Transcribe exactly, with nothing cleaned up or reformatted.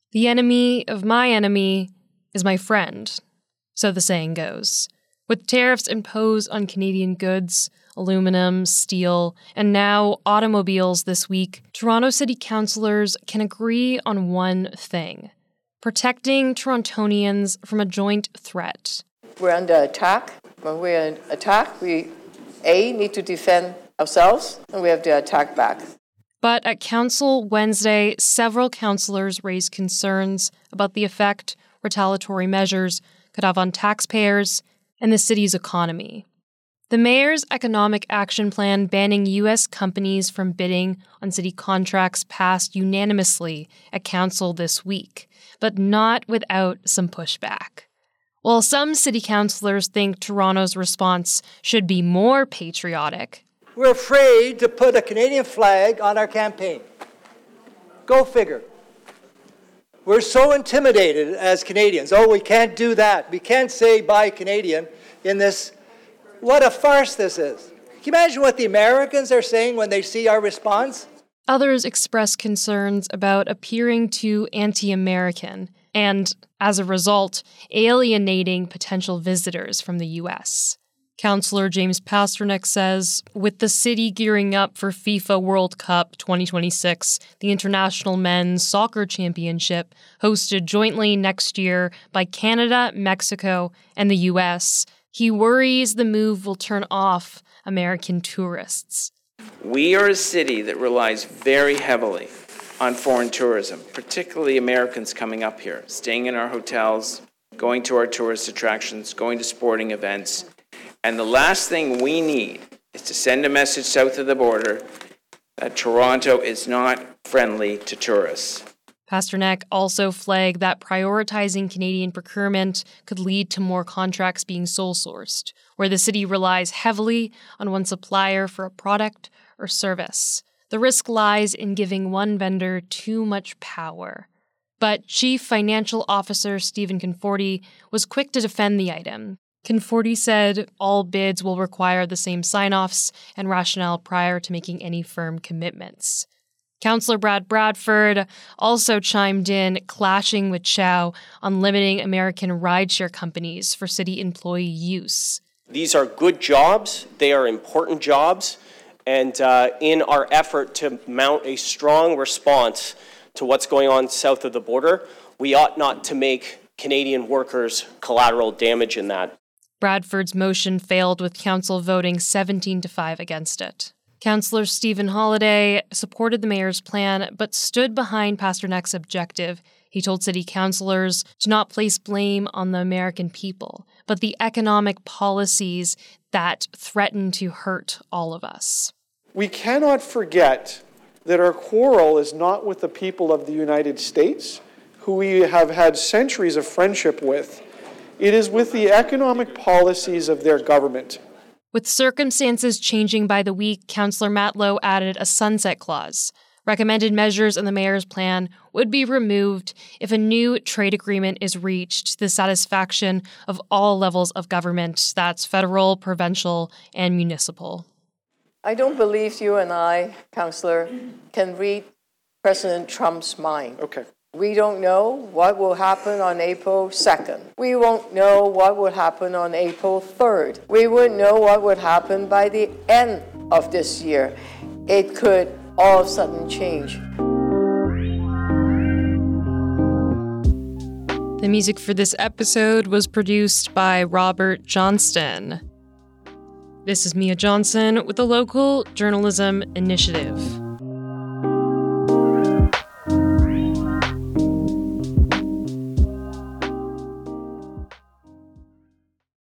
The enemy of my enemy is my friend, so the saying goes. With tariffs imposed on Canadian goods, aluminum, steel, and now automobiles this week, Toronto City Councillors can agree on one thing: protecting Torontonians from a joint threat. We're under attack. When we're under attack, we, A, need to defend ourselves, and we have to attack back. But at Council Wednesday, several councillors raised concerns about the effect retaliatory measures could have on taxpayers and the city's economy. The mayor's economic action plan banning U S companies from bidding on city contracts passed unanimously at council this week, but not without some pushback. While some city councillors think Toronto's response should be more patriotic, we're afraid to put a Canadian flag on our campaign. Go figure. We're so intimidated as Canadians. Oh, we can't do that. We can't say buy Canadian in this. What a farce this is. Can you imagine what the Americans are saying when they see our response? Others express concerns about appearing too anti-American and, as a result, alienating potential visitors from the U S. Councillor James Pasternak says, with the city gearing up for FIFA World Cup twenty twenty-six, the International Men's Soccer Championship, hosted jointly next year by Canada, Mexico, and the U S, he worries the move will turn off American tourists. We are a city that relies very heavily on foreign tourism, particularly Americans coming up here, staying in our hotels, going to our tourist attractions, going to sporting events. And the last thing we need is to send a message south of the border that Toronto is not friendly to tourists. Pasternak also flagged that prioritizing Canadian procurement could lead to more contracts being sole-sourced, where the city relies heavily on one supplier for a product or service. The risk lies in giving one vendor too much power. But Chief Financial Officer Stephen Conforti was quick to defend the item. Conforti said all bids will require the same sign-offs and rationale prior to making any firm commitments. Councillor Brad Bradford also chimed in, clashing with Chow on limiting American rideshare companies for city employee use. These are good jobs. They are important jobs. And uh, in our effort to mount a strong response to what's going on south of the border, we ought not to make Canadian workers collateral damage in that. Bradford's motion failed, with council voting seventeen to five against it. Councillor Stephen Holiday supported the mayor's plan, but stood behind Pasternak's objective. He told city councillors to not place blame on the American people, but the economic policies that threaten to hurt all of us. We cannot forget that our quarrel is not with the people of the United States, who we have had centuries of friendship with. It is with the economic policies of their government. With circumstances changing by the week, Councillor Matlow added a sunset clause. Recommended measures in the mayor's plan would be removed if a new trade agreement is reached to the satisfaction of all levels of government, that's federal, provincial, and municipal. I don't believe you and I, Councillor, can read President Trump's mind. Okay. We don't know what will happen on April second. We won't know what will happen on April third. We wouldn't know what would happen by the end of this year. It could all of a sudden change. The music for this episode was produced by Robert Johnston. This is Mia Johnson with the Local Journalism Initiative.